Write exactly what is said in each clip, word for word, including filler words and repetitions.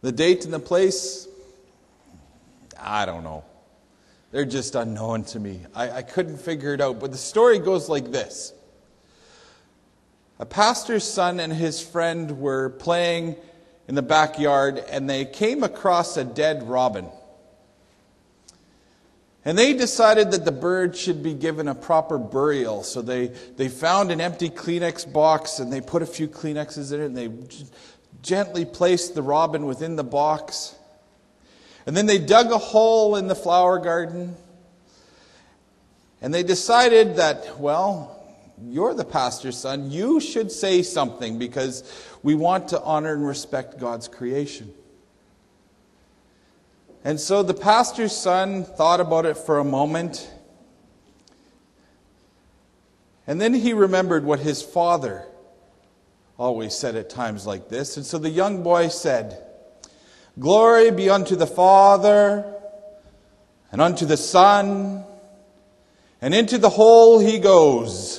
The date and the place, I don't know. They're just unknown to me. I, I couldn't figure it out. But the story goes like this. A pastor's son and his friend were playing in the backyard, and they came across a dead robin. And they decided that the bird should be given a proper burial. So they, they found an empty Kleenex box, and they put a few Kleenexes in it, and they g- gently placed the robin within the box. And then they dug a hole in the flower garden. And they decided that, well, you're the pastor's son. You should say something because we want to honor and respect God's creation. And so the pastor's son thought about it for a moment. And then he remembered what his father always said at times like this. And so the young boy said, "Glory be unto the Father, and unto the Son, and into the hole he goes."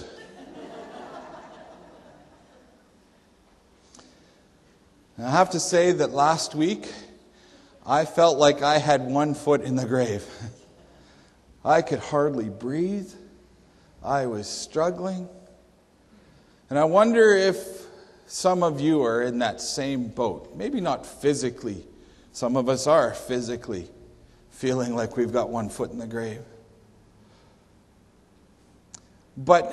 I have to say that last week, I felt like I had one foot in the grave. I could hardly breathe. I was struggling. And I wonder if some of you are in that same boat. Maybe not physically. Some of us are physically feeling like we've got one foot in the grave. But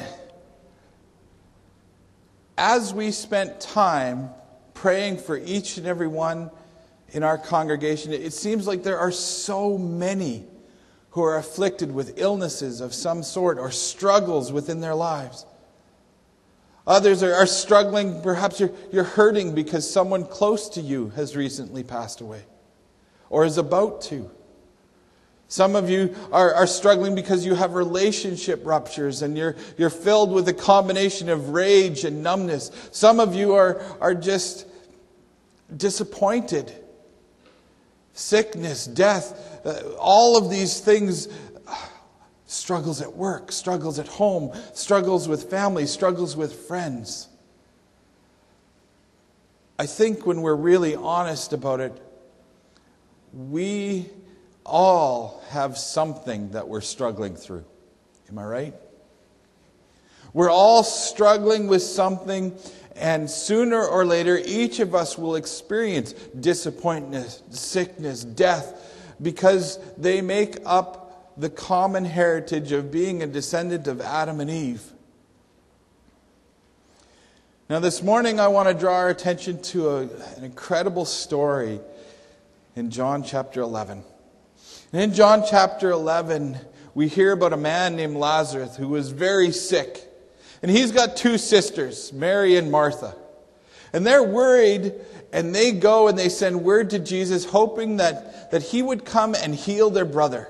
as we spent time praying for each and every one in our congregation, it seems like there are so many who are afflicted with illnesses of some sort or struggles within their lives. Others are, are struggling, perhaps you're, you're hurting because someone close to you has recently passed away or is about to. Some of you are, are struggling because you have relationship ruptures and you're, you're filled with a combination of rage and numbness. Some of you are, are just disappointed. Sickness, death, uh, all of these things, uh, struggles at work, struggles at home, struggles with family, struggles with friends. I think when we're really honest about it, we all have something that we're struggling through. Am I right? We're all struggling with something, and sooner or later, each of us will experience disappointment, sickness, death, because they make up the common heritage of being a descendant of Adam and Eve. Now, this morning, I want to draw our attention to a, an incredible story in John chapter eleven. And in John chapter eleven, we hear about a man named Lazarus who was very sick. And he's got two sisters, Mary and Martha. And they're worried, and they go and they send word to Jesus, hoping that, that he would come and heal their brother.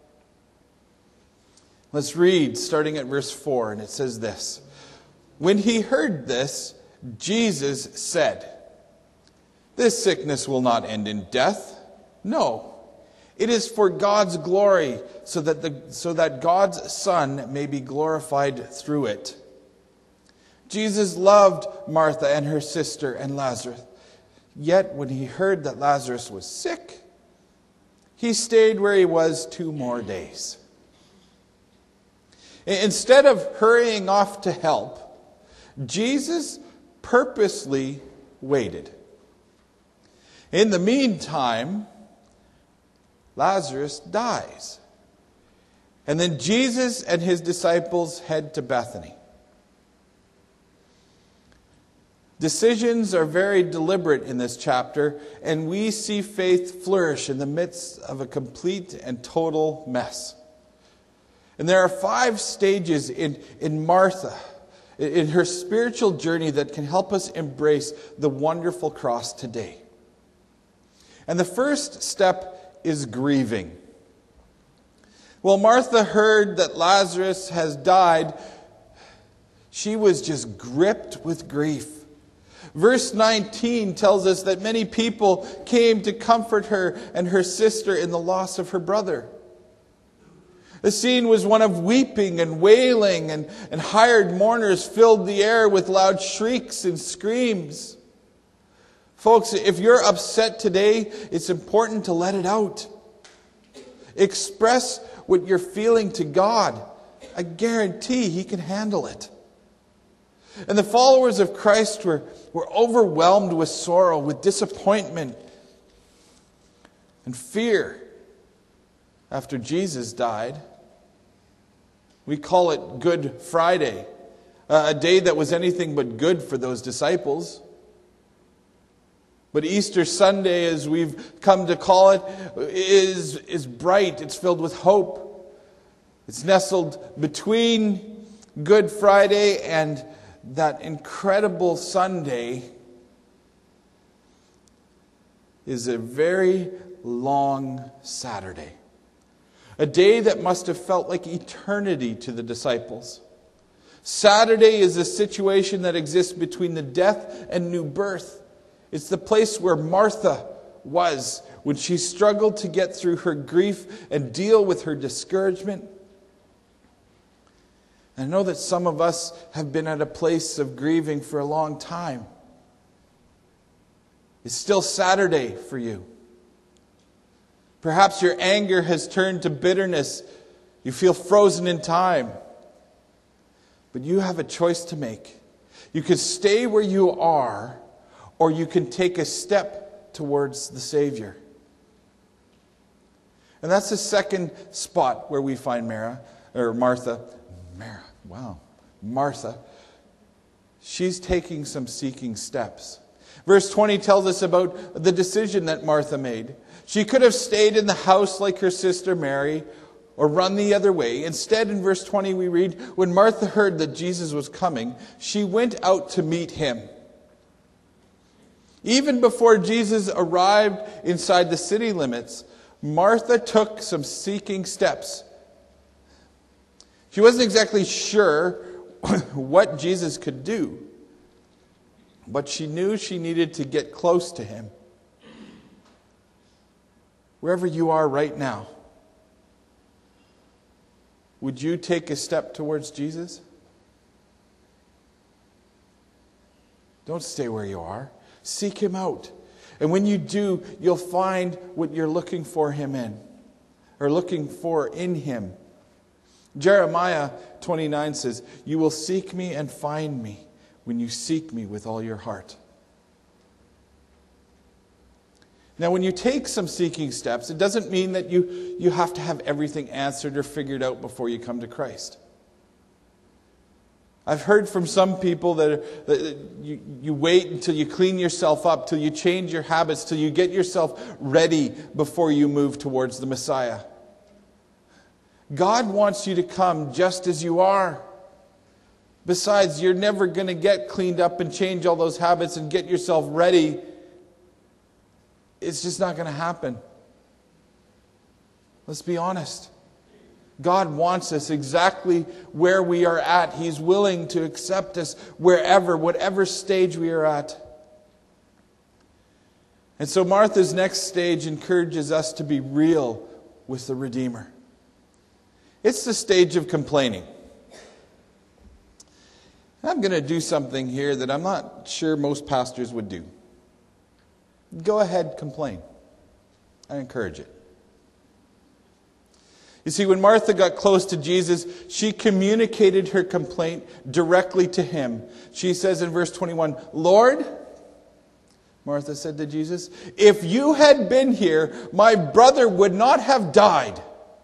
Let's read, starting at verse four, and it says this. When he heard this, Jesus said, "This sickness will not end in death. No, it is for God's glory, so that the so that God's Son may be glorified through it." Jesus loved Martha and her sister and Lazarus. Yet when he heard that Lazarus was sick, he stayed where he was two more days. Instead of hurrying off to help, Jesus purposely waited. In the meantime, Lazarus dies. And then Jesus and his disciples head to Bethany. Decisions are very deliberate in this chapter, and we see faith flourish in the midst of a complete and total mess. And there are five stages in, in Martha, in her spiritual journey, that can help us embrace the wonderful cross today. And the first step is grieving. Well, Martha heard that Lazarus has died. She was just gripped with grief. Verse nineteen tells us that many people came to comfort her and her sister in the loss of her brother. The scene was one of weeping and wailing, and, and hired mourners filled the air with loud shrieks and screams. Folks, if you're upset today, it's important to let it out. Express what you're feeling to God. I guarantee He can handle it. And the followers of Christ were, were overwhelmed with sorrow, with disappointment and fear after Jesus died. We call it Good Friday, a day that was anything but good for those disciples. But Easter Sunday, as we've come to call it, is, is bright. It's filled with hope. It's nestled between Good Friday and that incredible Sunday is a very long Saturday. A day that must have felt like eternity to the disciples. Saturday is a situation that exists between the death and new birth. It's the place where Martha was when she struggled to get through her grief and deal with her discouragement. I know that some of us have been at a place of grieving for a long time. It's still Saturday for you. Perhaps your anger has turned to bitterness. You feel frozen in time. But you have a choice to make. You can stay where you are, or you can take a step towards the Savior. And that's the second spot where we find Mara, or Martha. Mara, wow. Martha. She's taking some seeking steps. Verse twenty tells us about the decision that Martha made. She could have stayed in the house like her sister Mary, or run the other way. Instead, in verse twenty we read, when Martha heard that Jesus was coming, she went out to meet him. Even before Jesus arrived inside the city limits, Martha took some seeking steps. She wasn't exactly sure what Jesus could do, but she knew she needed to get close to him. Wherever you are right now, would you take a step towards Jesus? Don't stay where you are. Seek him out. And when you do, you'll find what you're looking for him in, or looking for in him. Jeremiah twenty-nine says, "You will seek me and find me when you seek me with all your heart." Now, when you take some seeking steps, it doesn't mean that you, you have to have everything answered or figured out before you come to Christ. I've heard from some people that, are, that you, you wait until you clean yourself up, till you change your habits, till you get yourself ready before you move towards the Messiah. God wants you to come just as you are. Besides, you're never going to get cleaned up and change all those habits and get yourself ready. It's just not going to happen. Let's be honest. God wants us exactly where we are at. He's willing to accept us wherever, whatever stage we are at. And so Martha's next stage encourages us to be real with the Redeemer. It's the stage of complaining. I'm going to do something here that I'm not sure most pastors would do. Go ahead, complain. I encourage it. You see, when Martha got close to Jesus, she communicated her complaint directly to him. She says in verse twenty-one, "Lord," Martha said to Jesus, "if you had been here, my brother would not have died."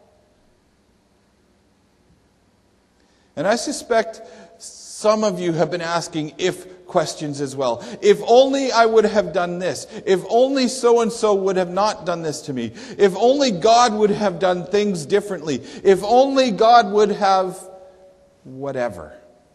And I suspect some of you have been asking if questions as well. If only I would have done this. If only so-and-so would have not done this to me. If only God would have done things differently. If only God would have whatever.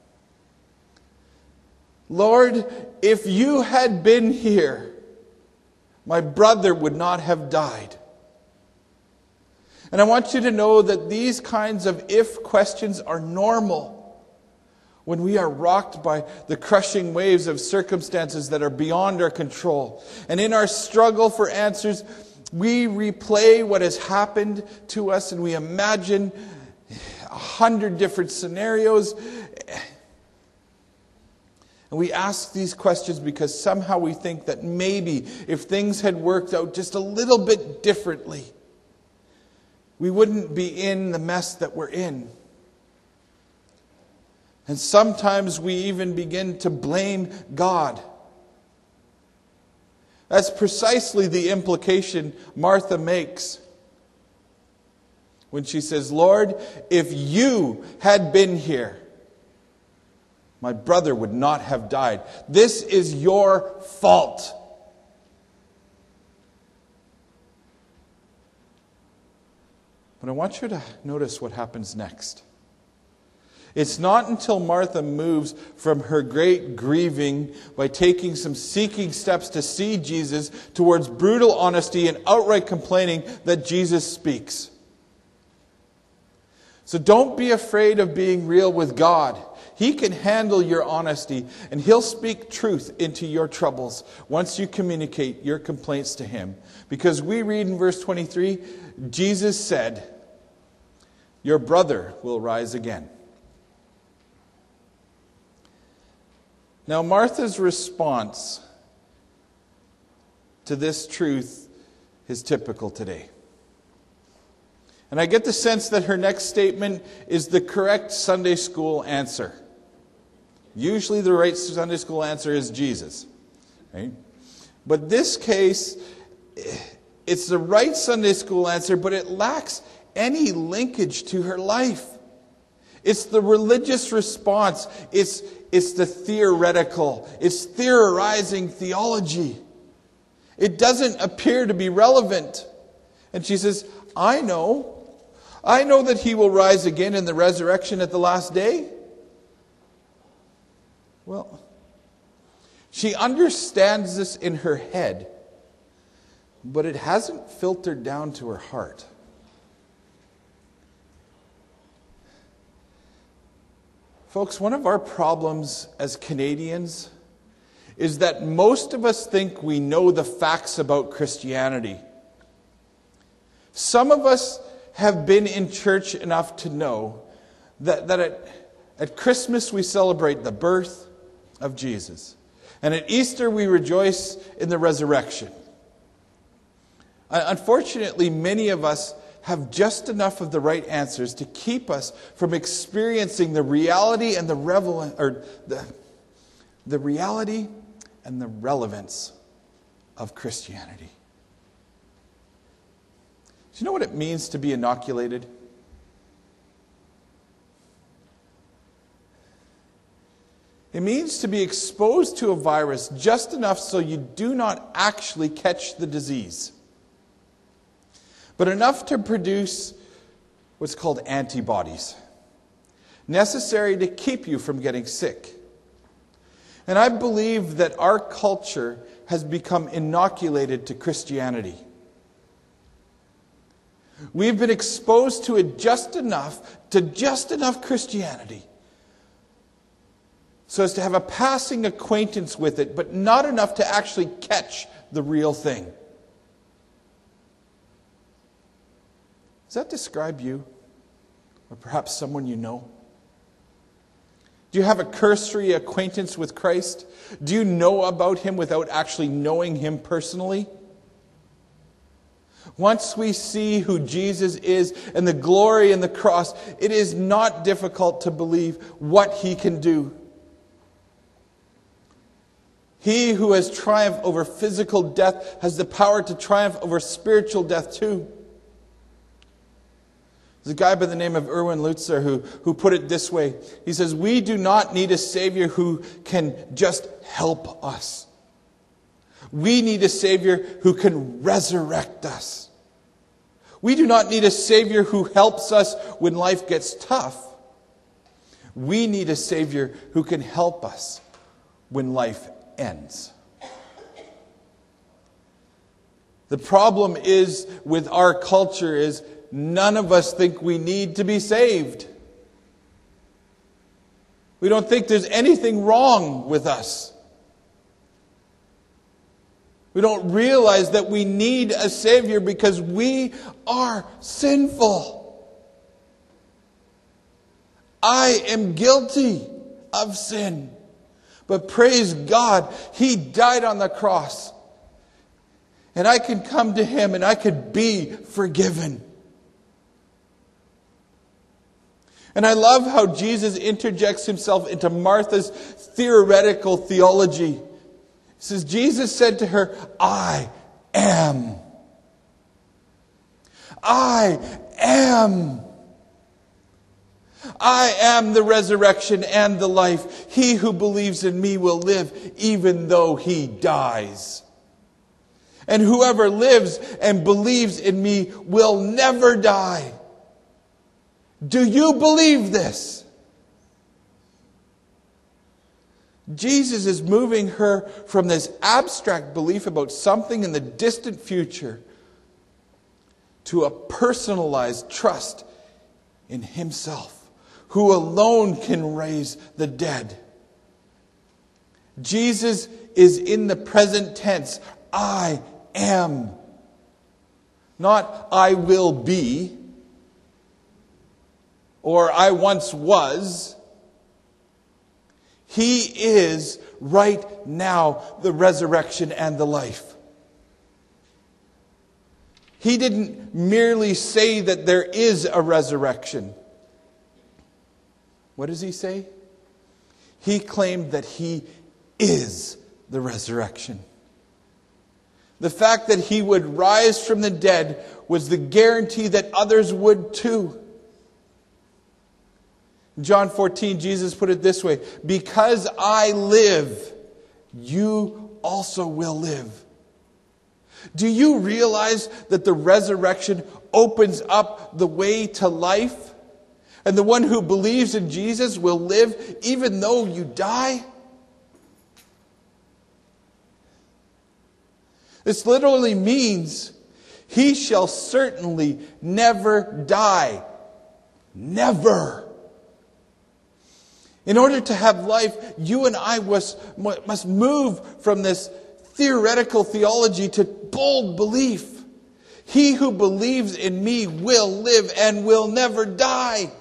Lord, if you had been here, my brother would not have died. And I want you to know that these kinds of if questions are normal when we are rocked by the crushing waves of circumstances that are beyond our control. And in our struggle for answers, we replay what has happened to us and we imagine a hundred different scenarios. And we ask these questions because somehow we think that maybe if things had worked out just a little bit differently, we wouldn't be in the mess that we're in. And sometimes we even begin to blame God. That's precisely the implication Martha makes when she says, Lord, if you had been here, my brother would not have died. This is your fault. But I want you to notice what happens next. It's not until Martha moves from her great grieving by taking some seeking steps to see Jesus towards brutal honesty and outright complaining that Jesus speaks. So don't be afraid of being real with God. He can handle your honesty, and He'll speak truth into your troubles once you communicate your complaints to Him. Because we read in verse twenty-three, Jesus said, your brother will rise again. Now, Martha's response to this truth is typical today. And I get the sense that her next statement is the correct Sunday school answer. Usually the right Sunday school answer is Jesus. Right? But this case, it's the right Sunday school answer, but it lacks any linkage to her life. It's the religious response. It's, it's the theoretical. It's theorizing theology. It doesn't appear to be relevant. And she says, I know. I know that He will rise again in the resurrection at the last day. Well, she understands this in her head, but it hasn't filtered down to her heart. Folks, one of our problems as Canadians is that most of us think we know the facts about Christianity. Some of us have been in church enough to know that, that at, at Christmas we celebrate the birth of Jesus. And at Easter we rejoice in the resurrection. Unfortunately, many of us have just enough of the right answers to keep us from experiencing the reality and the revel- or the, the reality and the relevance of Christianity. Do you know what it means to be inoculated? It means to be exposed to a virus just enough so you do not actually catch the disease, but enough to produce what's called antibodies, necessary to keep you from getting sick. And I believe that our culture has become inoculated to Christianity. We've been exposed to it just enough, to just enough Christianity, so as to have a passing acquaintance with it, but not enough to actually catch the real thing. Does that describe you? Or perhaps someone you know? Do you have a cursory acquaintance with Christ? Do you know about Him without actually knowing Him personally? Once we see who Jesus is and the glory in the cross, it is not difficult to believe what He can do. He who has triumphed over physical death has the power to triumph over spiritual death too. There's a guy by the name of Erwin Lutzer who, who put it this way. He says, we do not need a Savior who can just help us. We need a Savior who can resurrect us. We do not need a Savior who helps us when life gets tough. We need a Savior who can help us when life ends. The problem is with our culture is none of us think we need to be saved. We don't think there's anything wrong with us. We don't realize that we need a Savior because we are sinful. I am guilty of sin. But praise God, He died on the cross. And I can come to Him and I could be forgiven. And I love how Jesus interjects Himself into Martha's theoretical theology. He says, Jesus said to her, I am. I am. I am the resurrection and the life. He who believes in me will live even though he dies. And whoever lives and believes in me will never die. Do you believe this? Jesus is moving her from this abstract belief about something in the distant future to a personalized trust in Himself, who alone can raise the dead. Jesus is in the present tense. I am. Not I will be, or I once was. He is right now the resurrection and the life. He didn't merely say that there is a resurrection. What does He say? He claimed that He is the resurrection. The fact that He would rise from the dead was the guarantee that others would too. In John fourteen, Jesus put it this way, because I live, you also will live. Do you realize that the resurrection opens up the way to life? And the one who believes in Jesus will live even though you die? This literally means he shall certainly never die. Never. In order to have life, you and I must, must move from this theoretical theology to bold belief. He who believes in me will live and will never die.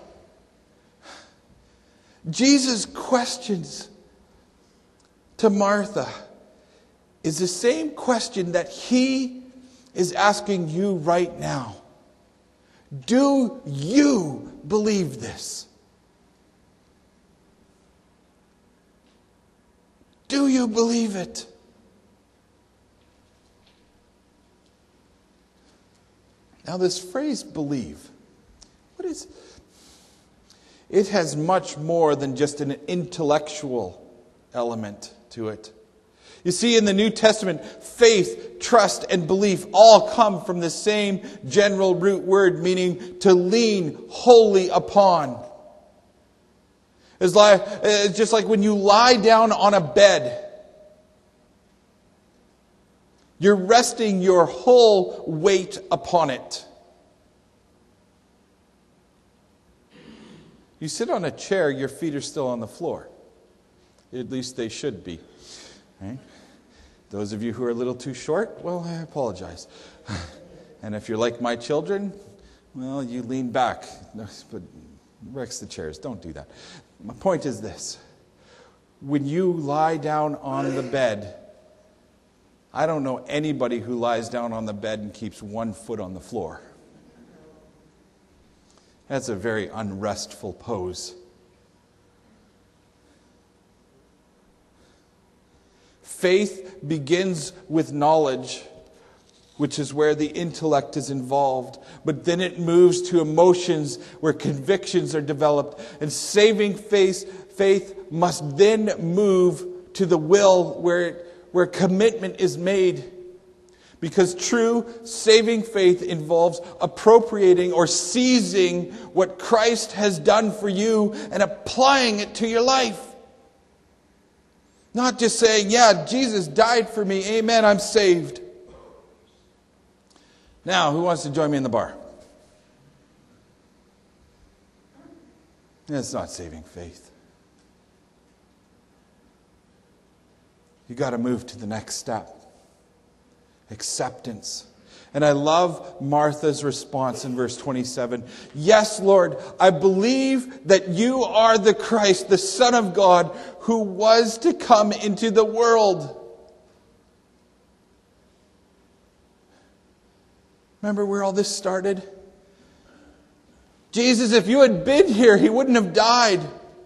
Jesus' questions to Martha is the same question that He is asking you right now. Do you believe this? Do you believe it? Now this phrase believe, what is it? Has much more than just an intellectual element to it. You see, in the New Testament, faith, trust, and belief all come from the same general root word, meaning to lean wholly upon. It's like, it's just like when you lie down on a bed, you're resting your whole weight upon it. You sit on a chair, your feet are still on the floor. At least they should be. Right? Those of you who are a little too short, well, I apologize. And if you're like my children, well, you lean back. But wrecks the chairs. Don't do that. My point is this. When you lie down on the bed, I don't know anybody who lies down on the bed and keeps one foot on the floor. That's a very unrestful pose. Faith begins with knowledge, which is where the intellect is involved. But then it moves to emotions where convictions are developed. And saving faith, faith must then move to the will where, where commitment is made. Because true saving faith involves appropriating or seizing what Christ has done for you and applying it to your life. Not just saying, yeah, Jesus died for me. Amen, I'm saved. Now, who wants to join me in the bar? That's not saving faith. You got to move to the next step. Acceptance. And I love Martha's response in verse twenty-seven. Yes, Lord, I believe that you are the Christ, the Son of God, who was to come into the world. Remember where all this started? Jesus, if you had been here, he wouldn't have died.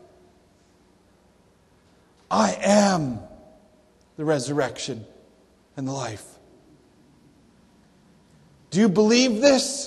I am the resurrection and the life. Do you believe this?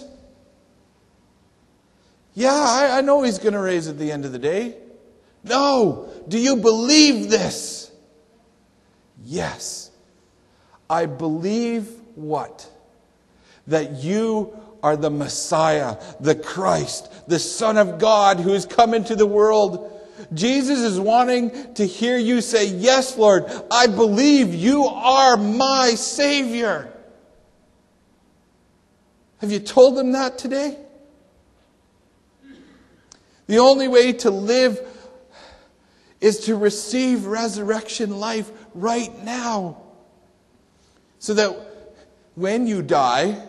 Yeah, I, I know he's going to raise at the end of the day. No. Do you believe this? Yes. I believe what? That you are the Messiah, the Christ, the Son of God who has come into the world. Jesus is wanting to hear you say, yes, Lord, I believe you are my Savior. Have you told him that today? The only way to live is to receive resurrection life right now. So that when you die,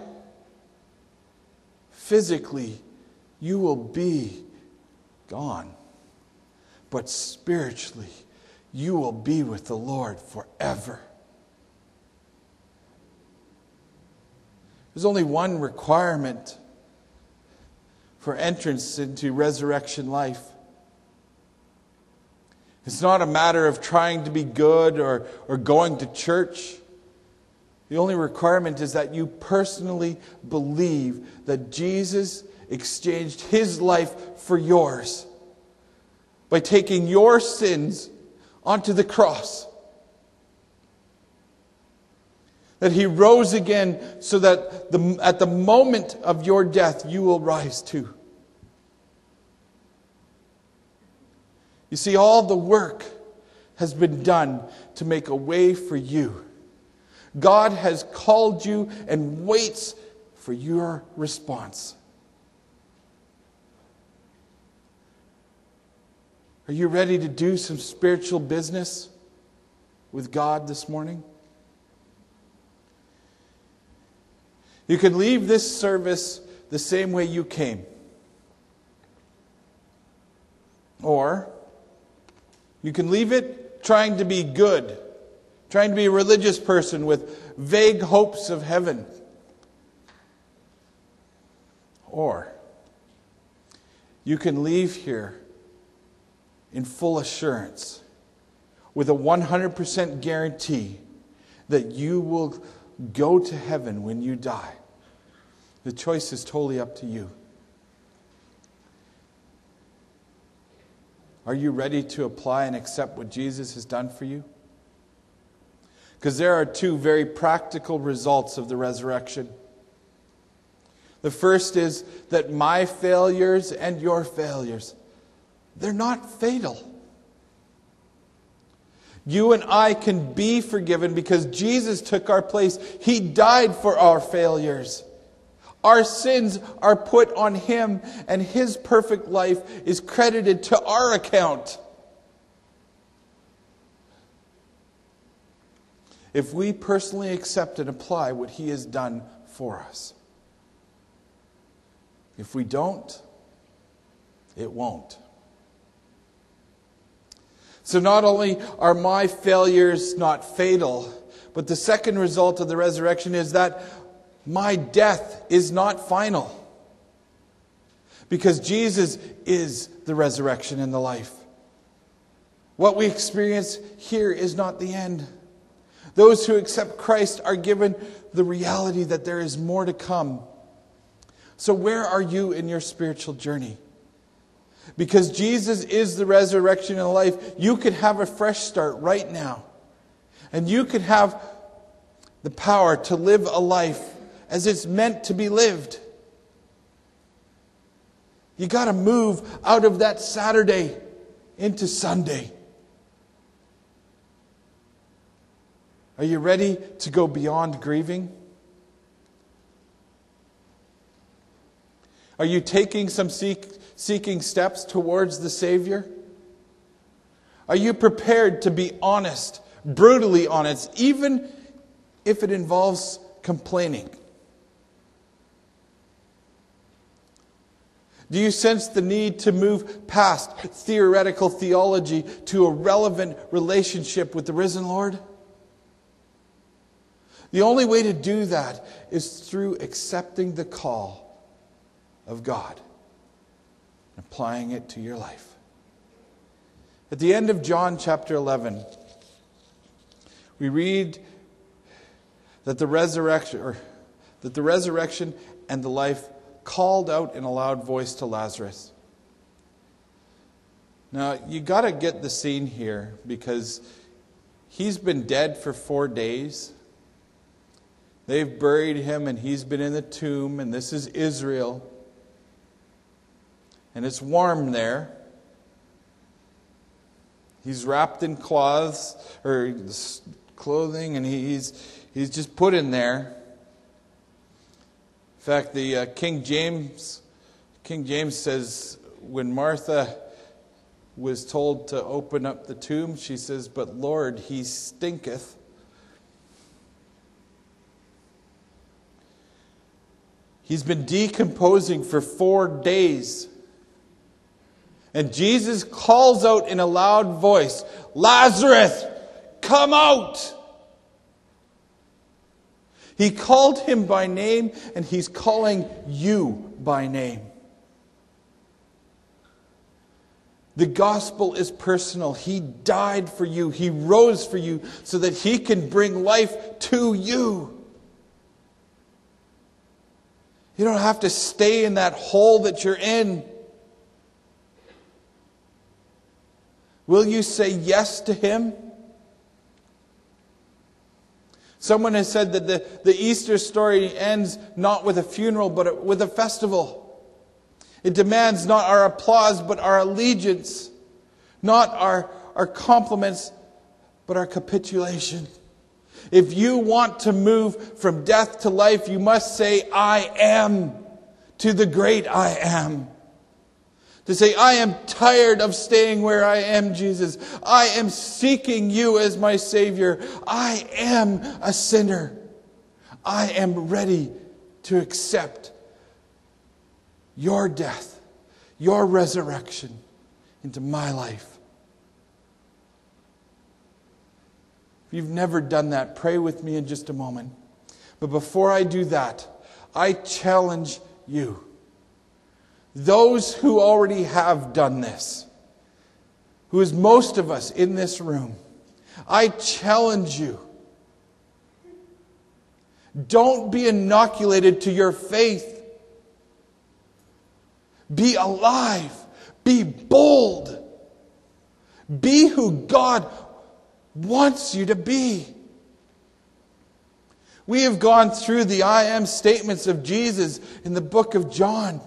physically, you will be gone. But spiritually, you will be with the Lord forever. There's only one requirement for entrance into resurrection life. It's not a matter of trying to be good or, or going to church. The only requirement is that you personally believe that Jesus exchanged his life for yours by taking your sins onto the cross. That he rose again so that the, at the moment of your death, you will rise too. You see, all the work has been done to make a way for you. God has called you and waits for your response. Are you ready to do some spiritual business with God this morning? You can leave this service the same way you came. Or you can leave it trying to be good, trying to be a religious person with vague hopes of heaven. Or you can leave here in full assurance with a one hundred percent guarantee that you will go to heaven when you die. The choice is totally up to you. Are you ready to apply and accept what Jesus has done for you? Because there are two very practical results of the resurrection. The first is that my failures and your failures, they're not fatal. You and I can be forgiven because Jesus took our place. He died for our failures. Our sins are put on him, and his perfect life is credited to our account. If we personally accept and apply what he has done for us. If we don't, it won't. So not only are my failures not fatal, but the second result of the resurrection is that my death is not final. Because Jesus is the resurrection and the life. What we experience here is not the end. Those who accept Christ are given the reality that there is more to come. So where are you in your spiritual journey? Because Jesus is the resurrection and life, you could have a fresh start right now. And you could have the power to live a life as it's meant to be lived. You got to move out of that Saturday into Sunday. Are you ready to go beyond grieving? Are you taking some seek, seeking steps towards the Savior? Are you prepared to be honest, brutally honest, even if it involves complaining? Do you sense the need to move past theoretical theology to a relevant relationship with the risen Lord? The only way to do that is through accepting the call of God and applying it to your life. At the end of John chapter eleven, we read that the resurrection, or that the resurrection and the life called out in a loud voice to Lazarus. Now, you got to get the scene here, because he's been dead for four days. They've buried him and he's been in the tomb, and this is Israel. And it's warm there. He's wrapped in cloths or clothing, and he's he's just put in there. In fact, the uh, King James King James says when Martha was told to open up the tomb, she says, "But Lord, he stinketh." He's been decomposing for four days. And Jesus calls out in a loud voice, "Lazarus, come out!" He called him by name, and he's calling you by name. The gospel is personal. He died for you. He rose for you so that he can bring life to you. You don't have to stay in that hole that you're in. Will you say yes to him? Someone has said that the, the Easter story ends not with a funeral, but with a festival. It demands not our applause, but our allegiance. Not our, our compliments, but our capitulation. If you want to move from death to life, you must say, "I am," to the great I am. To say, "I am tired of staying where I am, Jesus. I am seeking you as my Savior. I am a sinner. I am ready to accept your death, your resurrection into my life." If you've never done that, pray with me in just a moment. But before I do that, I challenge you. Those who already have done this, who is most of us in this room, I challenge you. Don't be inoculated to your faith. Be alive. Be bold. Be who God wants you to be. We have gone through the I am statements of Jesus in the book of John.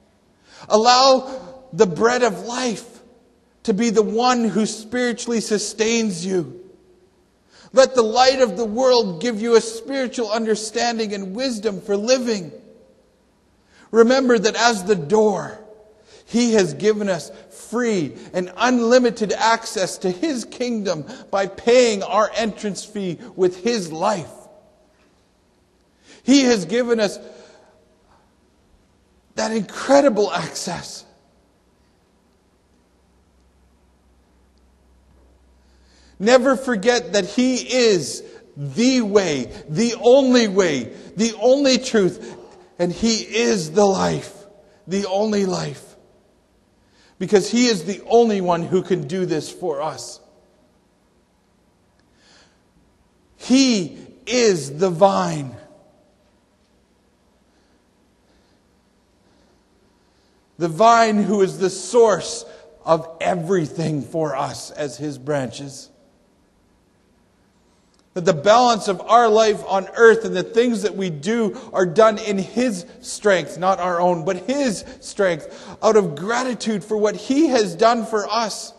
Allow the bread of life to be the one who spiritually sustains you. Let the light of the world give you a spiritual understanding and wisdom for living. Remember that as the door, he has given us free and unlimited access to his kingdom by paying our entrance fee with his life. He has given us that incredible access. Never forget that he is the way, the only way, the only truth, and he is the life, the only life. Because he is the only one who can do this for us. He is the vine. The vine who is the source of everything for us as his branches. That the balance of our life on earth and the things that we do are done in his strength, not our own, but his strength, out of gratitude for what he has done for us.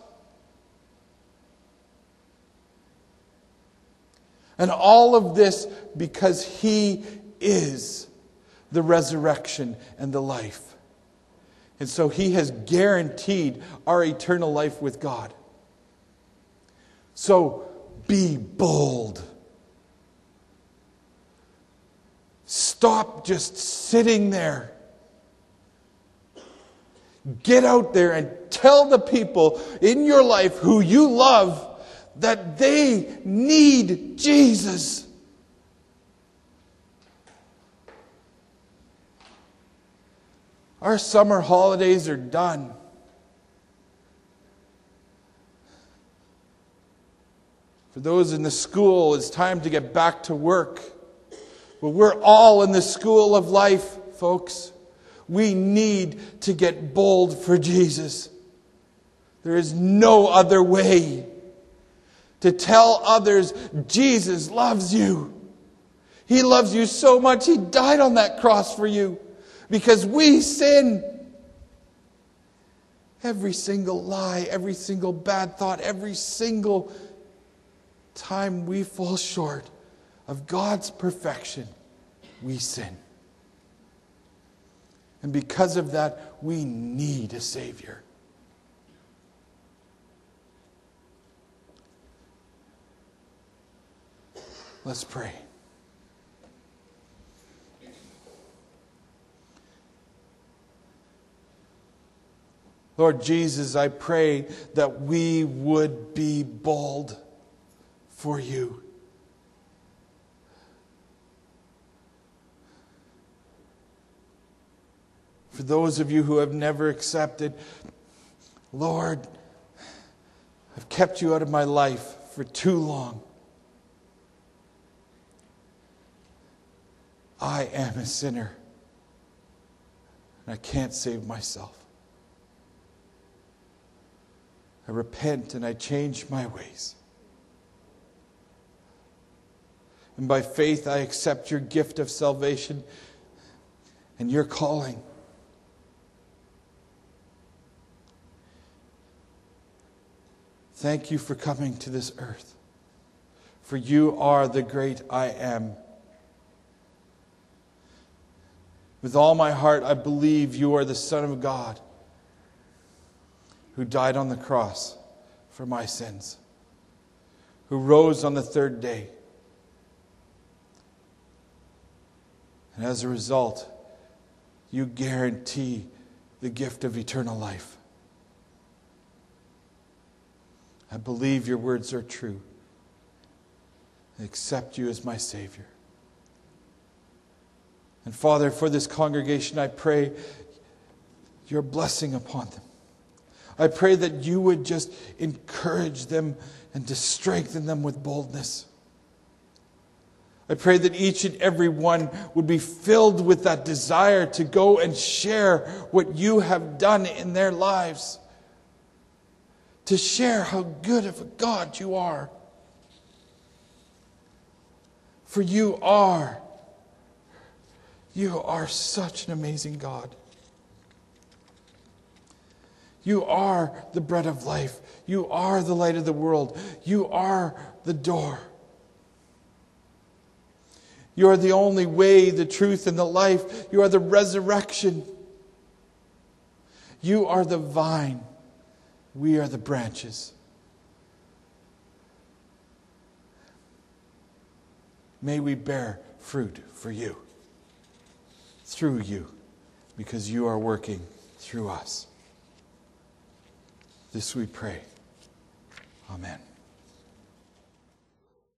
And all of this because he is the resurrection and the life. And so he has guaranteed our eternal life with God. So be bold. Stop just sitting there. Get out there and tell the people in your life who you love that they need Jesus. Our summer holidays are done. For those in the school, it's time to get back to work. But we're all in the school of life, folks. We need to get bold for Jesus. There is no other way to tell others Jesus loves you. He loves you so much, He died on that cross for you. Because we sin. Every single lie, every single bad thought, every single time we fall short of God's perfection, we sin. And because of that, we need a Savior. Let's pray. Lord Jesus, I pray that we would be bold for you. For those of you who have never accepted, Lord, I've kept you out of my life for too long. I am a sinner, and I can't save myself. I repent and I change my ways. And by faith I accept your gift of salvation and your calling. Thank you for coming to this earth. For you are the great I am. With all my heart I believe you are the Son of God, who died on the cross for my sins, who rose on the third day. And as a result, you guarantee the gift of eternal life. I believe your words are true. I accept you as my Savior. And Father, for this congregation, I pray your blessing upon them. I pray that you would just encourage them and to strengthen them with boldness. I pray that each and every one would be filled with that desire to go and share what you have done in their lives. To share how good of a God you are. For you are, you are such an amazing God. You are the bread of life. You are the light of the world. You are the door. You are the only way, the truth, and the life. You are the resurrection. You are the vine. We are the branches. May we bear fruit for you, through you, because you are working through us. This we pray. Amen.